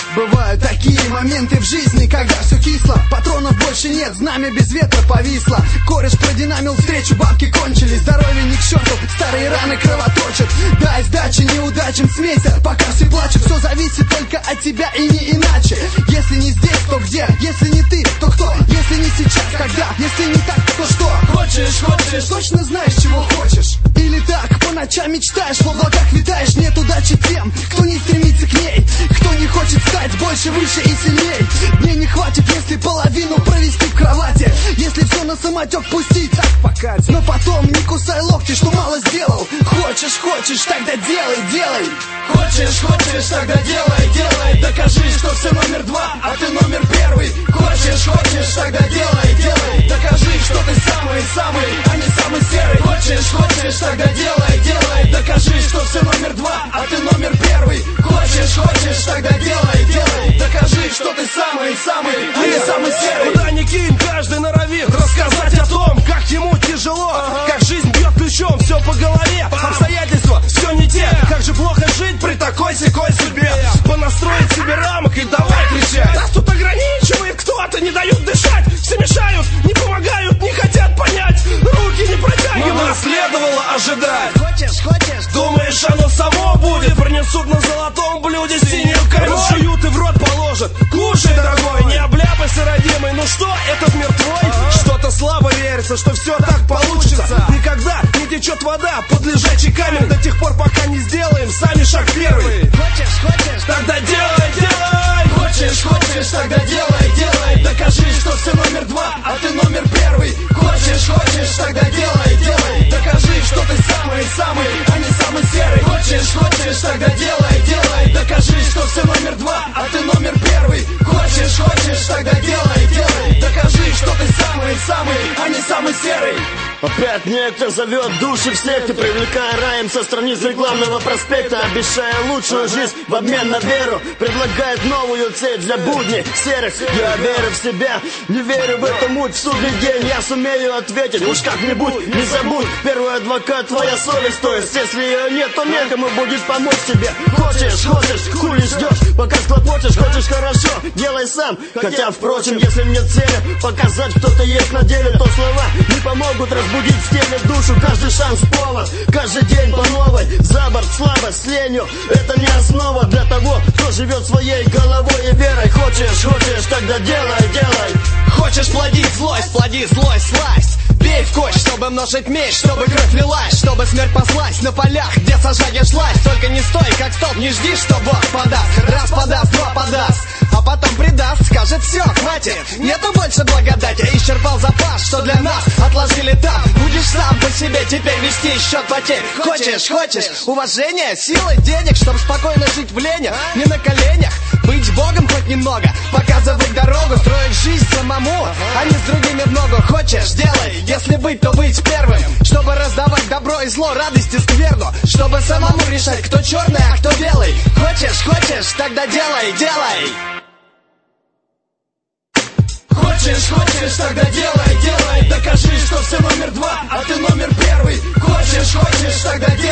Бывают такие моменты в жизни, когда все кисло, патронов больше нет, знамя без ветра повисло. Кореш продинамил встречу, бабки кончились, здоровье ни к черту, старые раны кровоточат. Дай сдачи неудачам, смейся, пока все плачут. Все зависит только от тебя и не иначе. Если не здесь, то где? Если не ты, то кто? Если не сейчас, когда? Если не так, то что? Хочешь, точно знаешь, чего хочешь? Или так, по ночам мечтаешь, в облаках витаешь. Нет удачи тем, кто не стремится к ней, кто не хочет стать больше, выше и сильней. Дней не хватит, если половину провести в кровати, если все на самотек пустить, так покать. Но потом не кусай локти, что мало сделал. Хочешь, тогда делай. Хочешь, тогда делай. Докажи, что все номер два, а ты номер первый. Хочешь, тогда делай. Докажи, что ты самый, а не самый серый. Хочешь, тогда делай. Докажи, что все номер два, а ты номер первый. Хочешь, тогда делай. Докажи, что ты самый, а не самый серый. Куда ни кинь, каждый норовит рассказать о том, как ему тяжело, как жизнь бьет ключом, все по голове, обстоятельства все не те. Как же плохо жить при такой-сякой судьбе. Понастроить себе рамок и давай кричать. Нас тут ограничивает кто-то, не дают дышать. Все мешают, не помогают, не хотят понять. Руки не протягивают. Но нас следовало ожидать. Хочешь, думаешь, оно само будет? Принесут на золотом блюде синюю корой, разжуют и в рот положат. Кушай, дорогой, не обляпайся, родимый. Ну что, этот мир твой? Что-то слабо верится, что все так получится. Никогда не течет вода под лежачий камень до тех пор, пока не сделаем сами шаг первый. Хочешь, тогда делай. Хочешь, тогда делай. Докажи, что все номер два, а ты номер первый. Хочешь, тогда делай. Докажи, что ты самый, а не самый серый. Хочешь, тогда делай. Докажи, что все номер два, а ты номер первый. Хочешь, тогда делай. Докажи, что ты самый, а не самый серый. Опять некто зовет души всех, ты привлекая раем со страниц рекламного проспекта, обещая лучшую жизнь в обмен на веру, предлагает новую цель для будней серых. Я верю в себя, не верю в эту муть. В судный день я сумею ответить, уж как-нибудь не забудь. Первый адвокат твоя совесть, то есть если ее нет, то некому будет помочь тебе. Хочешь, хули ждешь, пока схлопочешь. Хочешь хорошо, делай сам. Хотя, впрочем, если нет цели показать, кто ты есть на деле, то слова не помогут разбудить в теле душу. Каждый шанс повод, каждый день по новой. За борт слабость с ленью, это не основа для того, кто живет своей головой и верой. Хочешь, тогда делай. Хочешь плодить злость, сласть. Бей в кость, чтобы множить меч, чтобы кровь лилась, чтобы смерть послась на полях, где сажать шлась. Только не стой, как столб, не жди, что Бог подаст. Раз подаст, два подаст, а потом предаст. Скажет: все, хватит, нету больше благодати. Исчерпал запас, что для нас отложили там. Будешь сам по себе теперь вести счет потерь. Хочешь уважения, силы, денег, чтобы спокойно жить в ленях, не на коленях. Быть Богом хоть немного, показывать дорогу, строить жизнь самому, а не с другими в ногу. Хочешь, делай, если быть, то быть первым, чтобы раздавать добро и зло, радость и скверну, чтобы самому решать, кто черный, а кто белый. Хочешь, тогда делай. Хочешь, тогда делай. Докажи, что все номер два, а ты номер первый. Хочешь, тогда делай.